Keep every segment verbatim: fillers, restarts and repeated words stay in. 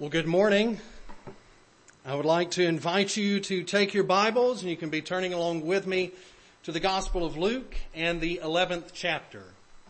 Well, good morning. I would like to invite you to take your Bibles, and you can be turning along with me to the Gospel of Luke and the eleventh chapter.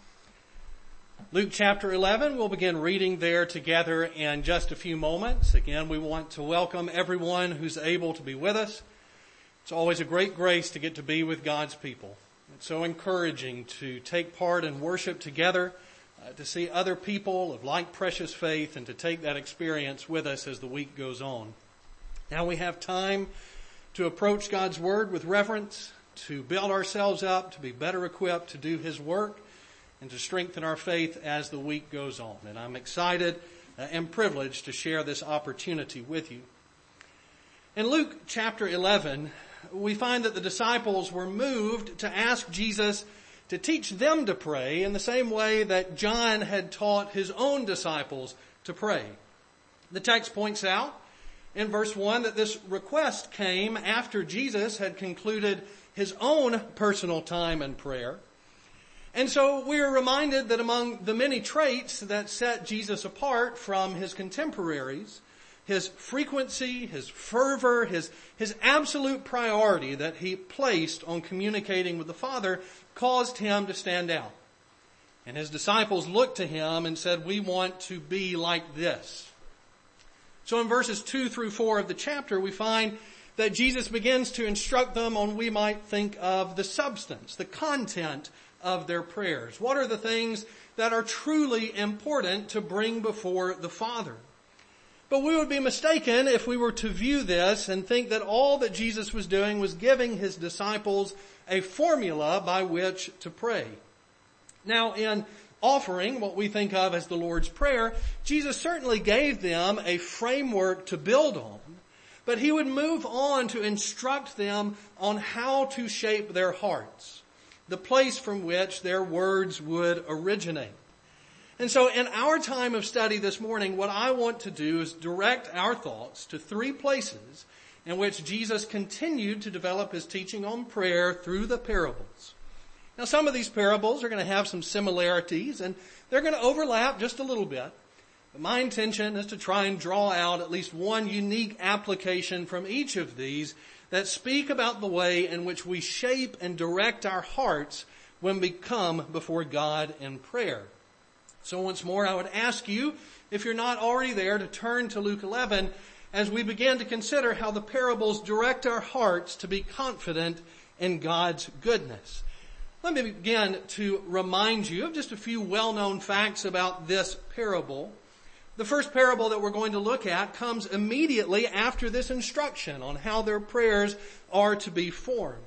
Luke chapter eleven, we'll begin reading there together in just a few moments. Again, we want to welcome everyone who's able to be with us. It's always a great grace to get to be with God's people. It's so encouraging to take part in worship together, Uh, to see other people of like precious faith, and to take that experience with us as the week goes on. Now we have time to approach God's Word with reverence, to build ourselves up, to be better equipped to do His work, and to strengthen our faith as the week goes on. And I'm excited uh, and privileged to share this opportunity with you. In Luke chapter eleven, we find that the disciples were moved to ask Jesus to teach them to pray in the same way that John had taught his own disciples to pray. The text points out in verse one that this request came after Jesus had concluded his own personal time in prayer. And so we are reminded that among the many traits that set Jesus apart from his contemporaries, his frequency, his fervor, his, his absolute priority that he placed on communicating with the Father caused him to stand out. And his disciples looked to him and said, "We want to be like this." So in verses two through four of the chapter, we find that Jesus begins to instruct them on, we might think of, the substance, the content of their prayers. What are the things that are truly important to bring before the Father? But we would be mistaken if we were to view this and think that all that Jesus was doing was giving his disciples a formula by which to pray. Now, in offering what we think of as the Lord's Prayer, Jesus certainly gave them a framework to build on, but he would move on to instruct them on how to shape their hearts, the place from which their words would originate. And so in our time of study this morning, what I want to do is direct our thoughts to three places in which Jesus continued to develop his teaching on prayer through the parables. Now, some of these parables are going to have some similarities, and they're going to overlap just a little bit. But my intention is to try and draw out at least one unique application from each of these that speak about the way in which we shape and direct our hearts when we come before God in prayer. So once more, I would ask you, if you're not already there, to turn to Luke eleven as we begin to consider how the parables direct our hearts to be confident in God's goodness. Let me begin to remind you of just a few well-known facts about this parable. The first parable that we're going to look at comes immediately after this instruction on how their prayers are to be formed.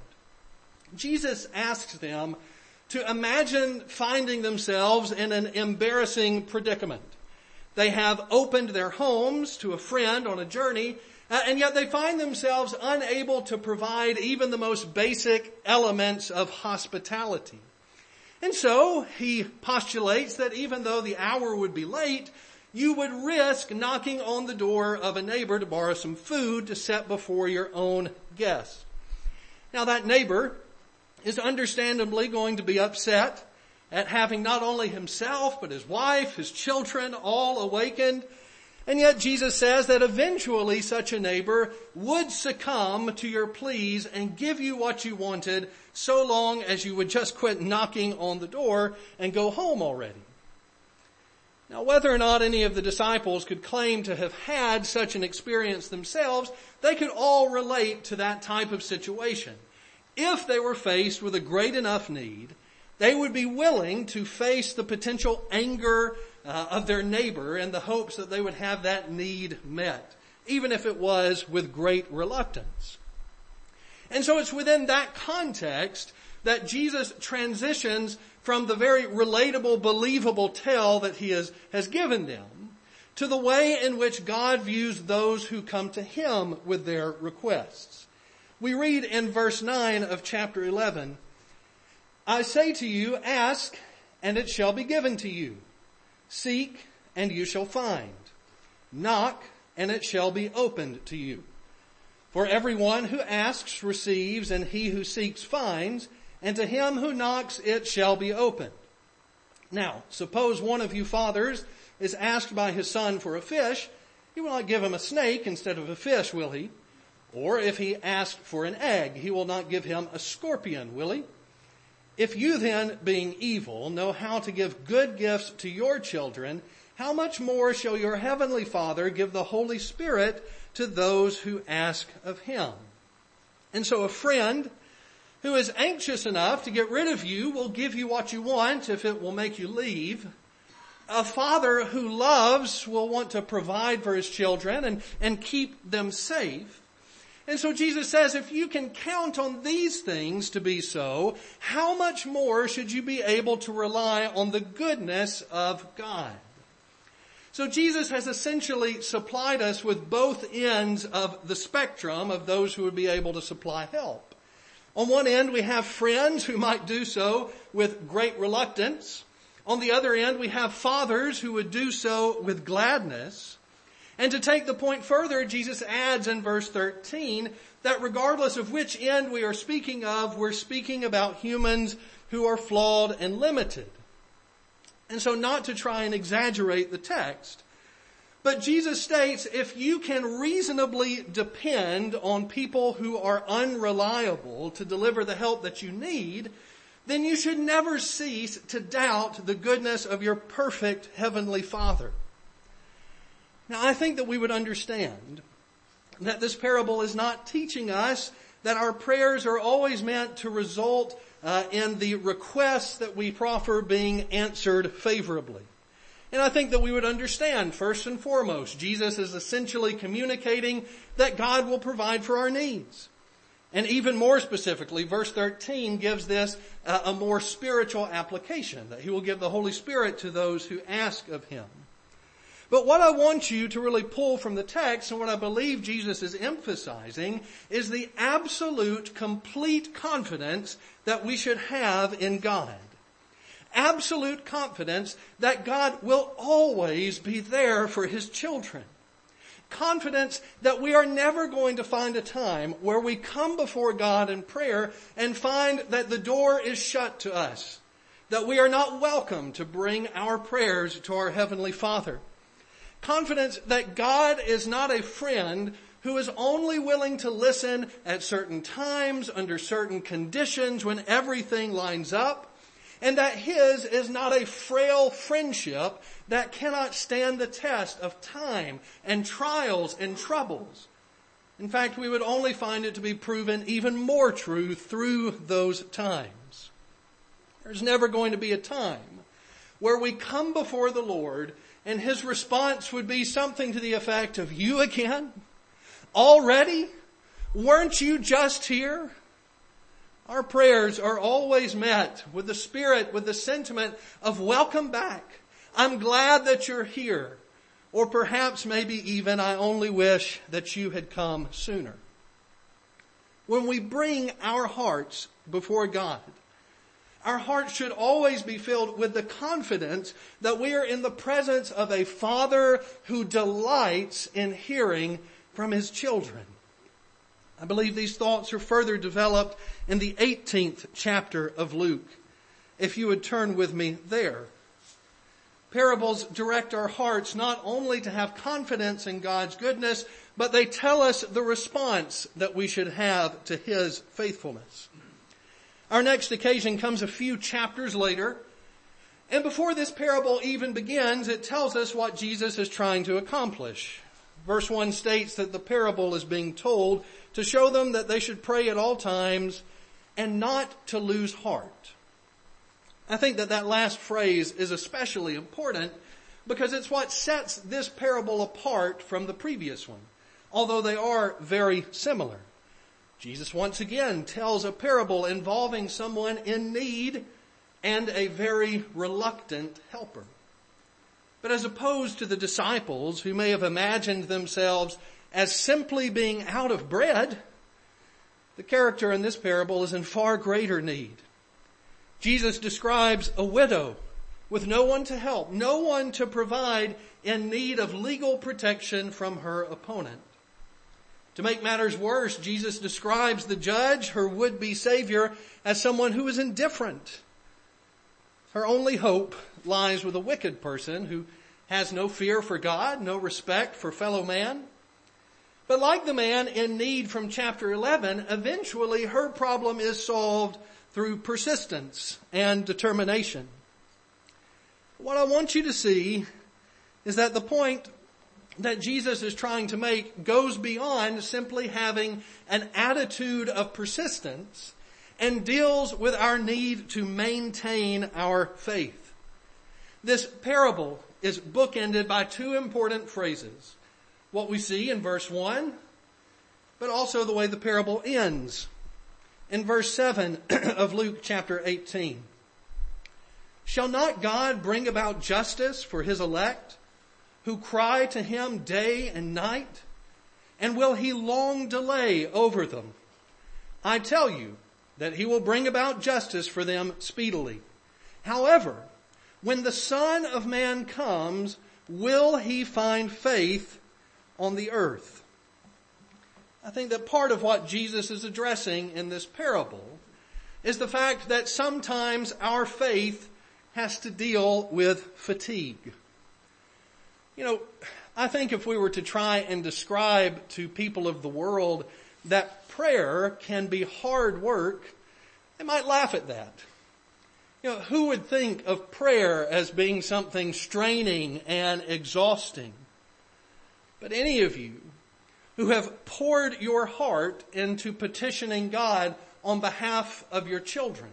Jesus asks them to imagine finding themselves in an embarrassing predicament. They have opened their homes to a friend on a journey, uh, and yet they find themselves unable to provide even the most basic elements of hospitality. And so he postulates that even though the hour would be late, you would risk knocking on the door of a neighbor to borrow some food to set before your own guests. Now that neighbor is understandably going to be upset at having not only himself, but his wife, his children, all awakened. And yet Jesus says that eventually such a neighbor would succumb to your pleas and give you what you wanted, so long as you would just quit knocking on the door and go home already. Now, whether or not any of the disciples could claim to have had such an experience themselves, they could all relate to that type of situation. If they were faced with a great enough need, they would be willing to face the potential anger uh, of their neighbor in the hopes that they would have that need met, even if it was with great reluctance. And so it's within that context that Jesus transitions from the very relatable, believable tale that he has, has given them to the way in which God views those who come to him with their requests. We read in verse nine of chapter eleven, "I say to you, ask, and it shall be given to you. Seek, and you shall find. Knock, and it shall be opened to you. For everyone who asks receives, and he who seeks finds, and to him who knocks it shall be opened. Now, suppose one of you fathers is asked by his son for a fish, He will not give him a snake instead of a fish, will he? Or if he asks for an egg, he will not give him a scorpion, will he? If you then, being evil, know how to give good gifts to your children, how much more shall your heavenly Father give the Holy Spirit to those who ask of him? And so a friend who is anxious enough to get rid of you will give you what you want if it will make you leave. A father who loves will want to provide for his children and, and keep them safe. And so Jesus says, if you can count on these things to be so, how much more should you be able to rely on the goodness of God? So Jesus has essentially supplied us with both ends of the spectrum of those who would be able to supply help. On one end, we have friends who might do so with great reluctance. On the other end, we have fathers who would do so with gladness. And to take the point further, Jesus adds in verse thirteen that regardless of which end we are speaking of, we're speaking about humans who are flawed and limited. And so not to try and exaggerate the text, but Jesus states if you can reasonably depend on people who are unreliable to deliver the help that you need, then you should never cease to doubt the goodness of your perfect heavenly Father. Now, I think that we would understand that this parable is not teaching us that our prayers are always meant to result uh, in the requests that we proffer being answered favorably. And I think that we would understand, first and foremost, Jesus is essentially communicating that God will provide for our needs. And even more specifically, verse thirteen gives this uh, a more spiritual application, that he will give the Holy Spirit to those who ask of him. But what I want you to really pull from the text, and what I believe Jesus is emphasizing, is the absolute, complete confidence that we should have in God. Absolute confidence that God will always be there for his children. Confidence that we are never going to find a time where we come before God in prayer and find that the door is shut to us, that we are not welcome to bring our prayers to our Heavenly Father. Confidence that God is not a friend who is only willing to listen at certain times, under certain conditions, when everything lines up, and that his is not a frail friendship that cannot stand the test of time and trials and troubles. In fact, we would only find it to be proven even more true through those times. There's never going to be a time where we come before the Lord and his response would be something to the effect of, "You again? Already? Weren't you just here?" Our prayers are always met with the spirit, with the sentiment of welcome back. I'm glad that you're here. Or perhaps maybe even, I only wish that you had come sooner. When we bring our hearts before God, our hearts should always be filled with the confidence that we are in the presence of a Father who delights in hearing from his children. I believe these thoughts are further developed in the eighteenth chapter of Luke. If you would turn with me there. Parables direct our hearts not only to have confidence in God's goodness, but they tell us the response that we should have to his faithfulness. Our next occasion comes a few chapters later, and before this parable even begins, it tells us what Jesus is trying to accomplish. Verse one states that the parable is being told to show them that they should pray at all times and not to lose heart. I think that that last phrase is especially important because it's what sets this parable apart from the previous one, although they are very similar. Jesus once again tells a parable involving someone in need and a very reluctant helper. But as opposed to the disciples who may have imagined themselves as simply being out of bread, the character in this parable is in far greater need. Jesus describes a widow with no one to help, no one to provide, in need of legal protection from her opponent. To make matters worse, Jesus describes the judge, her would-be savior, as someone who is indifferent. Her only hope lies with a wicked person who has no fear for God, no respect for fellow man. But like the man in need from chapter eleven, eventually her problem is solved through persistence and determination. What I want you to see is that the point that Jesus is trying to make goes beyond simply having an attitude of persistence and deals with our need to maintain our faith. This parable is bookended by two important phrases. What we see in verse one, but also the way the parable ends. In verse seven of Luke chapter eighteen. Shall not God bring about justice for his elect, who cry to him day and night? And will he long delay over them? I tell you that he will bring about justice for them speedily. However, when the Son of Man comes, will he find faith on the earth? I think that part of what Jesus is addressing in this parable is the fact that sometimes our faith has to deal with fatigue. You know, I think if we were to try and describe to people of the world that prayer can be hard work, they might laugh at that. You know, who would think of prayer as being something straining and exhausting? But any of you who have poured your heart into petitioning God on behalf of your children,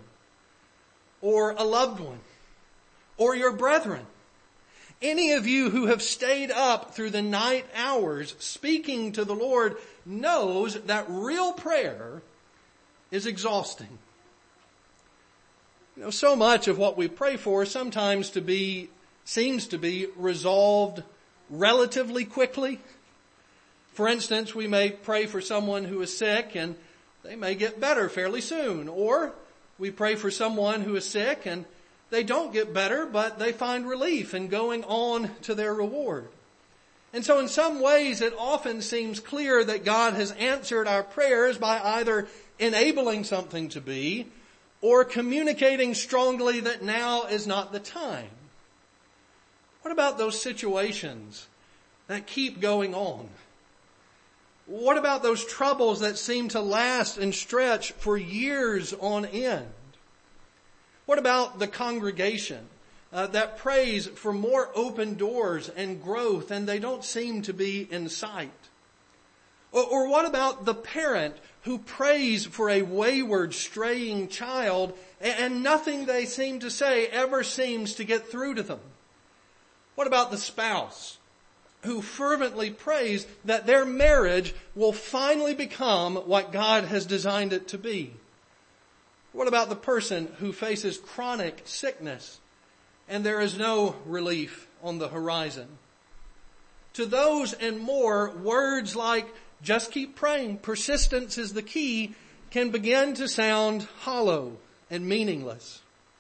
or a loved one, or your brethren, any of you who have stayed up through the night hours speaking to the Lord knows that real prayer is exhausting. You know, so much of what we pray for sometimes to be, seems to be resolved relatively quickly. For instance, we may pray for someone who is sick and they may get better fairly soon. Or we pray for someone who is sick and they don't get better, but they find relief in going on to their reward. And so in some ways it often seems clear that God has answered our prayers by either enabling something to be or communicating strongly that now is not the time. What about those situations that keep going on? What about those troubles that seem to last and stretch for years on end? What about the congregation uh, that prays for more open doors and growth and they don't seem to be in sight? Or, or what about the parent who prays for a wayward, straying child and, and nothing they seem to say ever seems to get through to them? What about the spouse who fervently prays that their marriage will finally become what God has designed it to be? What about the person who faces chronic sickness and there is no relief on the horizon? To those and more, words like just keep praying, persistence is the key, can begin to sound hollow and meaningless.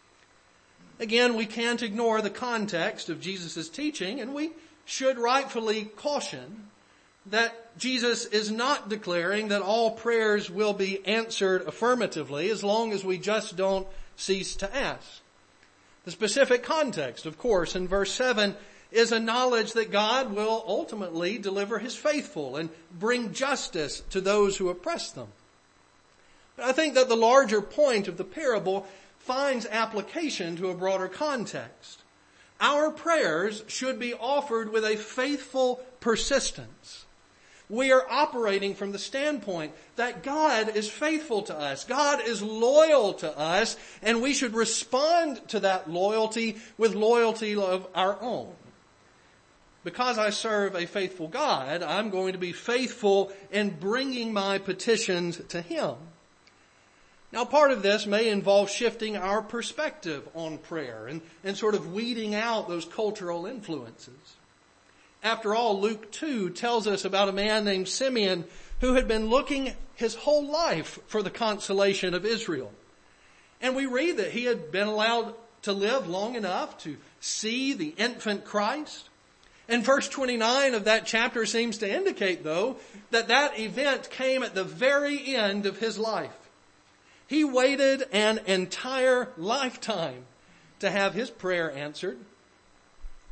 Again, we can't ignore the context of Jesus' teaching, and we should rightfully caution that Jesus is not declaring that all prayers will be answered affirmatively as long as we just don't cease to ask. The specific context, of course, in verse seven is a knowledge that God will ultimately deliver his faithful and bring justice to those who oppress them. But I think that the larger point of the parable finds application to a broader context. Our prayers should be offered with a faithful persistence. We are operating from the standpoint that God is faithful to us. God is loyal to us, and we should respond to that loyalty with loyalty of our own. Because I serve a faithful God, I'm going to be faithful in bringing my petitions to him. Now, part of this may involve shifting our perspective on prayer and, and sort of weeding out those cultural influences. After all, Luke two tells us about a man named Simeon who had been looking his whole life for the consolation of Israel. And we read that he had been allowed to live long enough to see the infant Christ. And verse twenty-nine of that chapter seems to indicate, though, that that event came at the very end of his life. He waited an entire lifetime to have his prayer answered.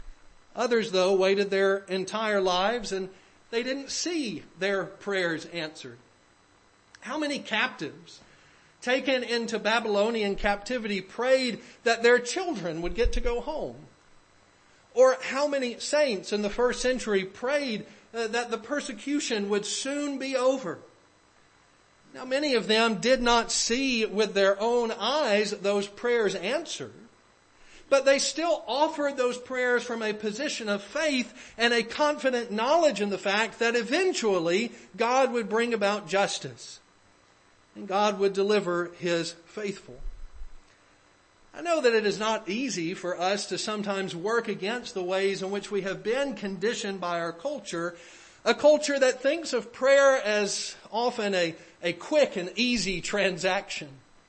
Others, though, waited their entire lives and they didn't see their prayers answered. How many captives taken into Babylonian captivity prayed that their children would get to go home? Or how many saints in the first century prayed uh, that the persecution would soon be over? Now, many of them did not see with their own eyes those prayers answered, but they still offered those prayers from a position of faith and a confident knowledge in the fact that eventually God would bring about justice and God would deliver His faithful. I know that it is not easy for us to sometimes work against the ways in which we have been conditioned by our culture, a culture that thinks of prayer as often a, a quick and easy transaction.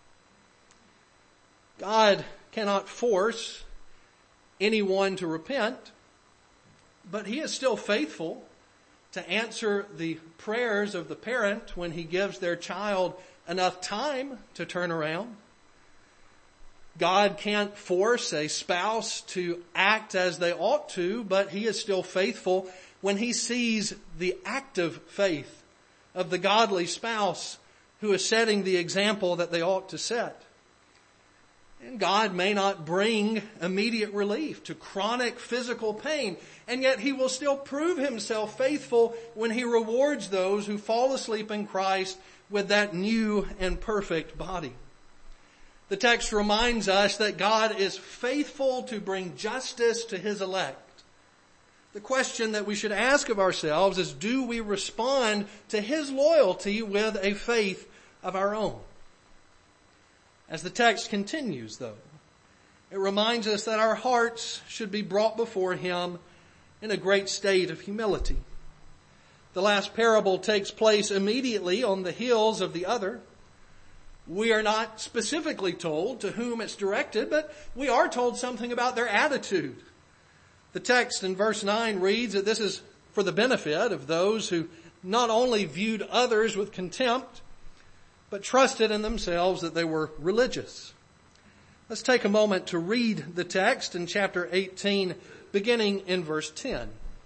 God cannot force anyone to repent, but He is still faithful to answer the prayers of the parent when he gives their child enough time to turn around. God can't force a spouse to act as they ought to, but He is still faithful when He sees the active faith of the godly spouse who is setting the example that they ought to set. And God may not bring immediate relief to chronic physical pain, and yet He will still prove Himself faithful when He rewards those who fall asleep in Christ with that new and perfect body. The text reminds us that God is faithful to bring justice to His elect. The question that we should ask of ourselves is, do we respond to His loyalty with a faith of our own? As the text continues, though, it reminds us that our hearts should be brought before Him in a great state of humility. The last parable takes place immediately on the heels of the other. We are not specifically told to whom it's directed, but we are told something about their attitude. The text in verse nine reads that this is for the benefit of those who not only viewed others with contempt, but trusted in themselves that they were religious. Let's take a moment to read the text in chapter eighteen, beginning in verse ten.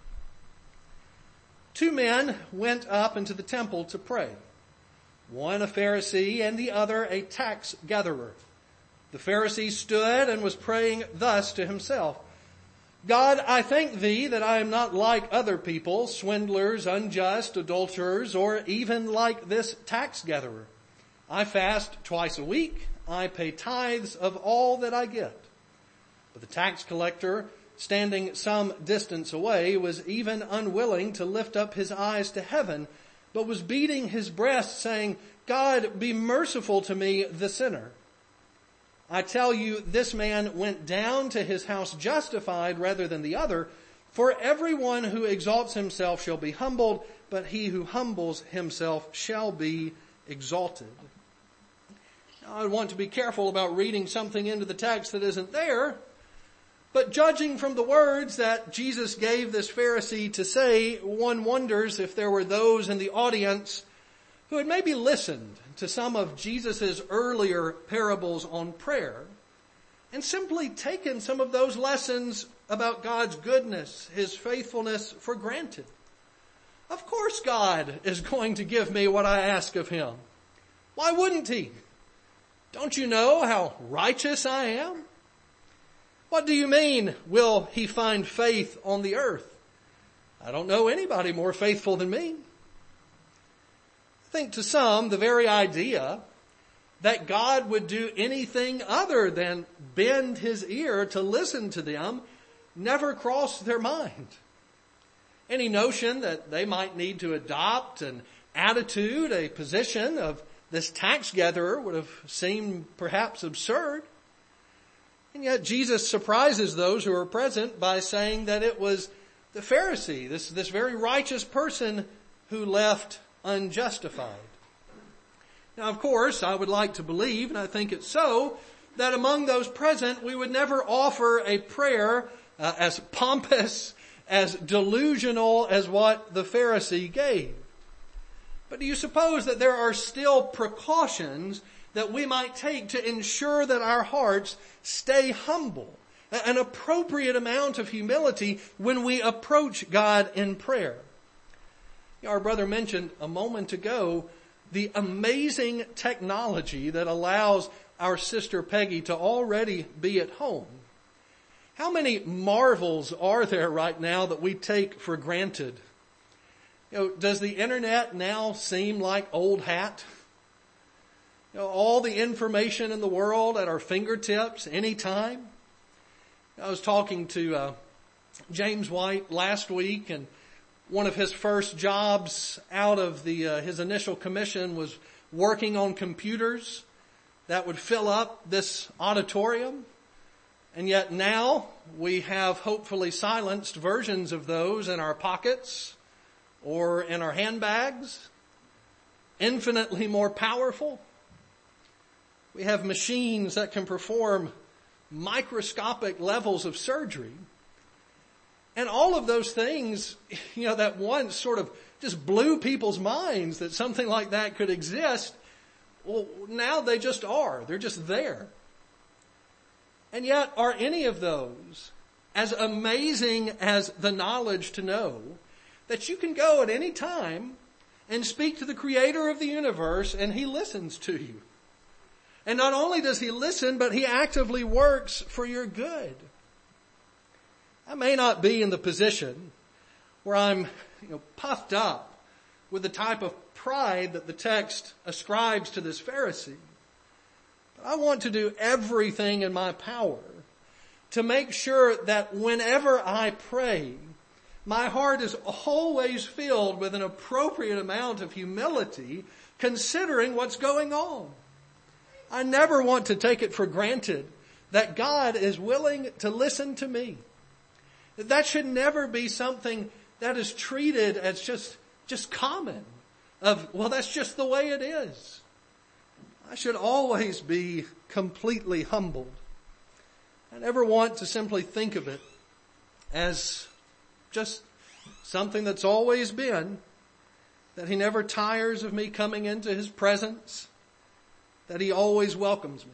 Two men went up into the temple to pray, one a Pharisee and the other a tax gatherer. The Pharisee stood and was praying thus to himself, God, I thank Thee that I am not like other people, swindlers, unjust, adulterers, or even like this tax gatherer. I fast twice a week. I pay tithes of all that I get. But the tax collector, standing some distance away, was even unwilling to lift up his eyes to heaven, but was beating his breast, saying, God, be merciful to me, the sinner. I tell you, this man went down to his house justified rather than the other. For everyone who exalts himself shall be humbled, but he who humbles himself shall be exalted. Now, I want to be careful about reading something into the text that isn't there, but judging from the words that Jesus gave this Pharisee to say, one wonders if there were those in the audience who had maybe listened to some of Jesus' earlier parables on prayer and simply taken some of those lessons about God's goodness, His faithfulness for granted. Of course God is going to give me what I ask of Him. Why wouldn't He? Don't you know how righteous I am? What do you mean, will He find faith on the earth? I don't know anybody more faithful than me. I think to some, the very idea that God would do anything other than bend His ear to listen to them never crossed their mind. Any notion that they might need to adopt an attitude, a position of this tax gatherer would have seemed perhaps absurd. And yet Jesus surprises those who are present by saying that it was the Pharisee, this, this very righteous person, who left unjustified. Now, of course, I would like to believe, and I think it's so, that among those present we would never offer a prayer uh, as pompous, as delusional as what the Pharisee gave. But do you suppose that there are still precautions that we might take to ensure that our hearts stay humble An appropriate amount of humility when we approach God in prayer. Our brother mentioned a moment ago the amazing technology that allows our sister Peggy to already be at home. How many marvels are there right now that we take for granted? You know, does the internet now seem like old hat? You know, all the information in the world at our fingertips anytime. I was talking to uh, James White last week, and one of his first jobs out of the uh, his initial commission was working on computers that would fill up this auditorium. And yet now we have hopefully silenced versions of those in our pockets or in our handbags, infinitely more powerful. We have machines that can perform microscopic levels of surgery. And all of those things, you know, that once sort of just blew people's minds that something like that could exist, well, now they just are. They're just there. And yet, are any of those as amazing as the knowledge to know that you can go at any time and speak to the creator of the universe and he listens to you? And not only does he listen, but he actively works for your good. I may not be in the position where I'm, you know, puffed up with the type of pride that the text ascribes to this Pharisee. But I want to do everything in my power to make sure that whenever I pray, my heart is always filled with an appropriate amount of humility, considering what's going on. I never want to take it for granted that God is willing to listen to me. That should never be something that is treated as just, just common. Of, well, that's just the way it is. I should always be completely humbled. I never want to simply think of it as just something that's always been, that he never tires of me coming into his presence, that he always welcomes me.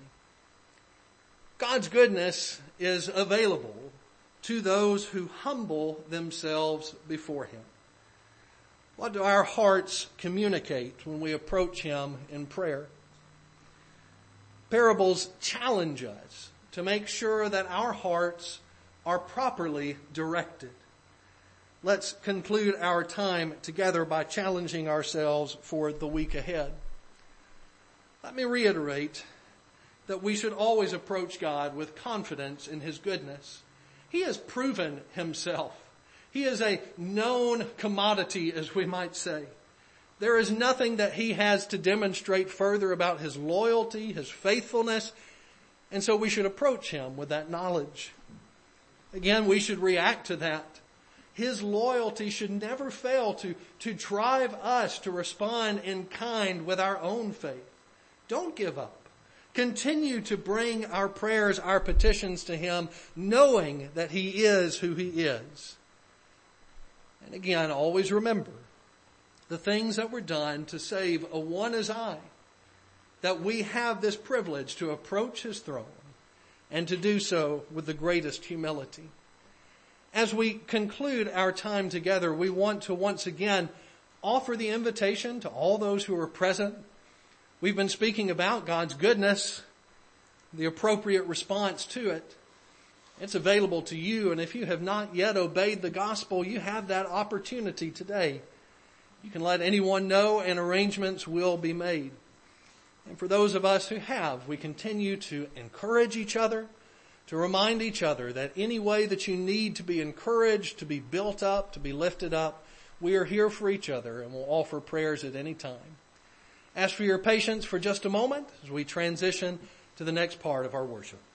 God's goodness is available to those who humble themselves before him. What do our hearts communicate when we approach him in prayer? Parables challenge us to make sure that our hearts are properly directed. Let's conclude our time together by challenging ourselves for the week ahead. Let me reiterate that we should always approach God with confidence in his goodness. He has proven himself. He is a known commodity, as we might say. There is nothing that he has to demonstrate further about his loyalty, his faithfulness, and so we should approach him with that knowledge. Again, we should react to that. His loyalty should never fail to, to drive us to respond in kind with our own faith. Don't give up. Continue to bring our prayers, our petitions to him, knowing that he is who he is. And again, always remember the things that were done to save a one as I, that we have this privilege to approach his throne and to do so with the greatest humility. As we conclude our time together, we want to once again offer the invitation to all those who are present. We've been speaking about God's goodness, the appropriate response to it. It's available to you, and if you have not yet obeyed the gospel, you have that opportunity today. You can let anyone know, and arrangements will be made. And for those of us who have, we continue to encourage each other, to remind each other that any way that you need to be encouraged, to be built up, to be lifted up, we are here for each other and will offer prayers at any time. Ask for your patience for just a moment as we transition to the next part of our worship.